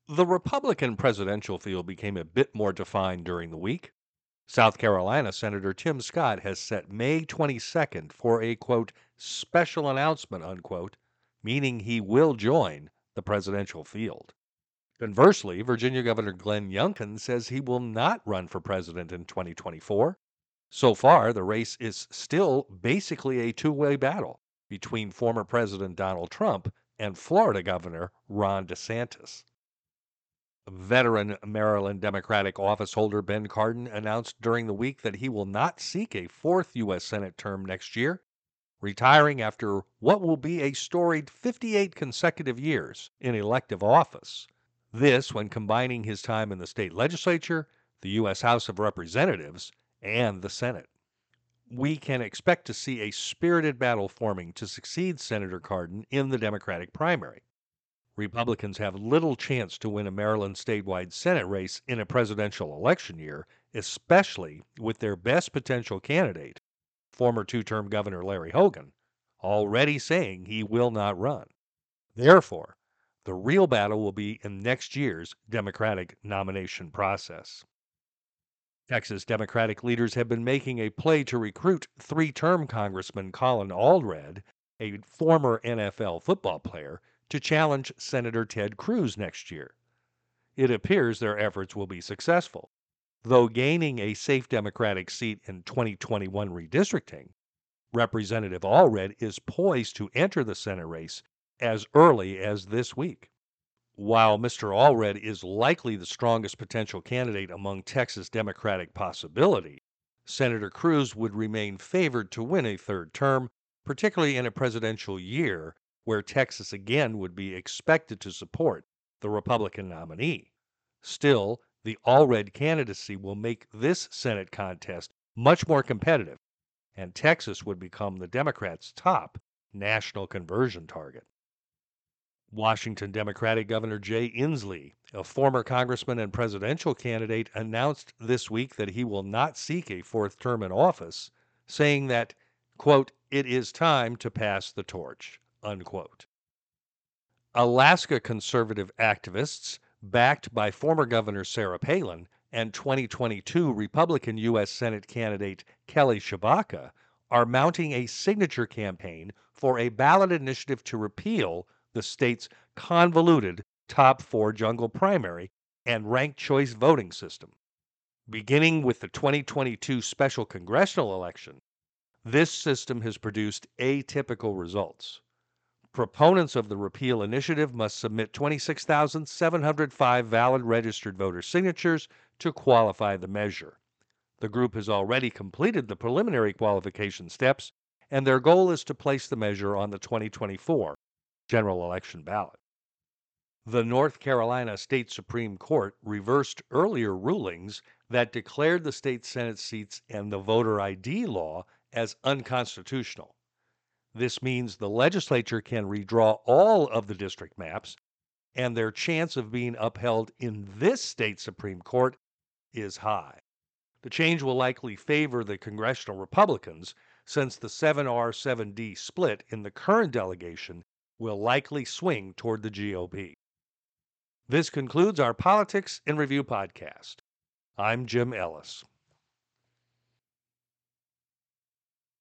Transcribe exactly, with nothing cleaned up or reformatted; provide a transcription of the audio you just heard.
The Republican presidential field became a bit more defined during the week. South Carolina Senator Tim Scott has set May twenty-second for a quote, special announcement, unquote, meaning he will join the presidential field. Conversely, Virginia Governor Glenn Youngkin says he will not run for president in twenty twenty-four. So far, the race is still basically a two way battle between former President Donald Trump and Florida Governor Ron DeSantis. Veteran Maryland Democratic officeholder Ben Cardin announced during the week that he will not seek a fourth U S. Senate term next year, retiring after what will be a storied fifty-eight consecutive years in elective office. This when combining his time in the state legislature, the U S. House of Representatives, and the Senate. We can expect to see a spirited battle forming to succeed Senator Cardin in the Democratic primary. Republicans have little chance to win a Maryland statewide Senate race in a presidential election year, especially with their best potential candidate, former two term Governor Larry Hogan, already saying he will not run. Therefore, the real battle will be in next year's Democratic nomination process. Texas Democratic leaders have been making a play to recruit three term Congressman Colin Allred, a former N F L football player, to challenge Senator Ted Cruz next year. It appears their efforts will be successful, though gaining a safe Democratic seat in twenty twenty-one redistricting, Representative Allred is poised to enter the Senate race as early as this week. While Mister Allred is likely the strongest potential candidate among Texas Democratic possibility, Senator Cruz would remain favored to win a third term, particularly in a presidential year where Texas again would be expected to support the Republican nominee. Still, the Allred candidacy will make this Senate contest much more competitive, and Texas would become the Democrats' top national conversion target. Washington Democratic Governor Jay Inslee, a former congressman and presidential candidate, announced this week that he will not seek a fourth term in office, saying that, quote, it is time to pass the torch, unquote. Alaska conservative activists, backed by former Governor Sarah Palin and twenty twenty-two Republican U S. Senate candidate Kelly Tshibaka, are mounting a signature campaign for a ballot initiative to repeal the state's convoluted top four jungle primary and ranked choice voting system. Beginning with the twenty twenty-two special congressional election, this system has produced atypical results. Proponents of the repeal initiative must submit twenty-six thousand seven hundred five valid registered voter signatures to qualify the measure. The group has already completed the preliminary qualification steps, and their goal is to place the measure on the twenty twenty-four general election ballot. The North Carolina State Supreme Court reversed earlier rulings that declared the state Senate seats and the voter I D law as unconstitutional. This means the legislature can redraw all of the district maps, and their chance of being upheld in this state Supreme Court is high. The change will likely favor the congressional Republicans, since the seven R seven D split in the current delegation will likely swing toward the G O P. This concludes our Politics in Review podcast. I'm Jim Ellis.